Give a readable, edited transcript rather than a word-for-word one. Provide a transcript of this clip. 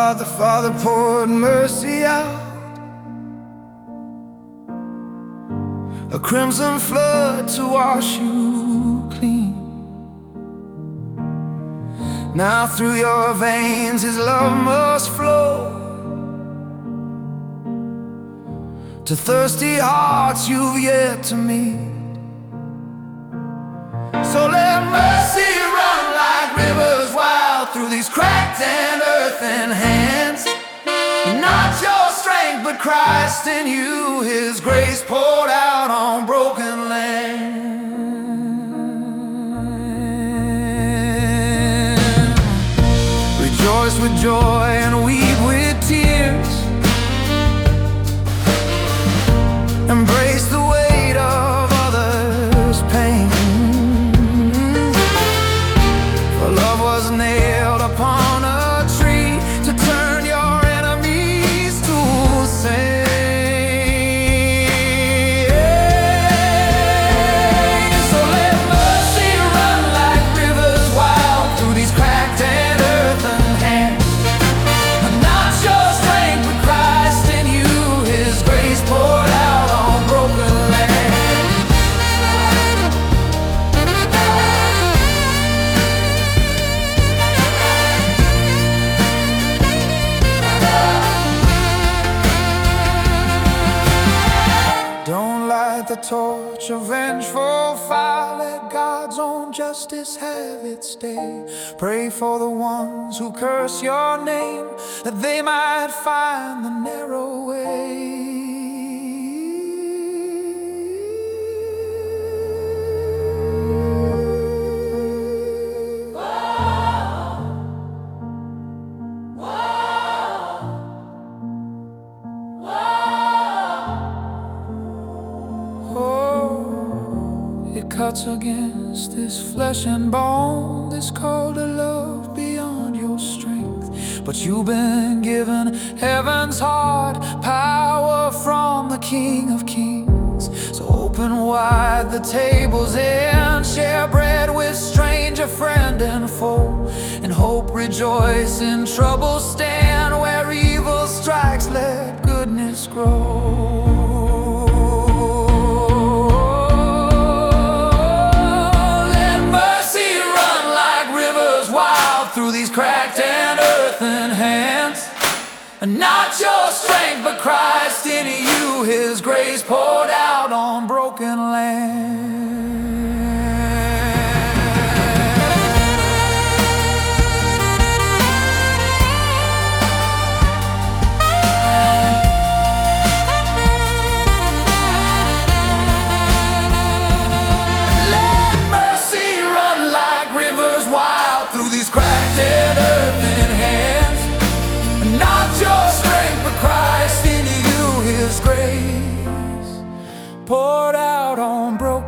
God the Father poured mercy out, a crimson flood to wash you clean. Now through your veins His love must flow to thirsty hearts you've yet to meet. So let mercy run like rivers wild through these cracked and earthen hands. Not your strength but Christ in you, His grace poured out on broken land. Rejoice with joy and weep with tears. Embrace the weight of others' pain, for love was nailed upon a tree to turn your enemies to saints. So let mercy run like rivers wild through these cracked and earthen hands. Not your strength but Christ in you, His grace poured out on broken land. Don't light the torch of vengeful fire, let God's own justice have its day. Pray for the ones who curse your name, that they might find the narrow way. It cuts against this flesh and bone, this call to love beyond your strength. But you've been given heaven's heart, power from the King of Kings. So open wide the tables and share bread with stranger, friend and foe. In hope rejoice, in trouble stand. Where evil strikes, let goodness grow. Through these cracked and earthen hands. Not your strength but Christ in you, His grace poured out on broken land. Let mercy run like rivers wild through these cracked and earthen hands. Not your strength but Christ in you, His grace poured out on broken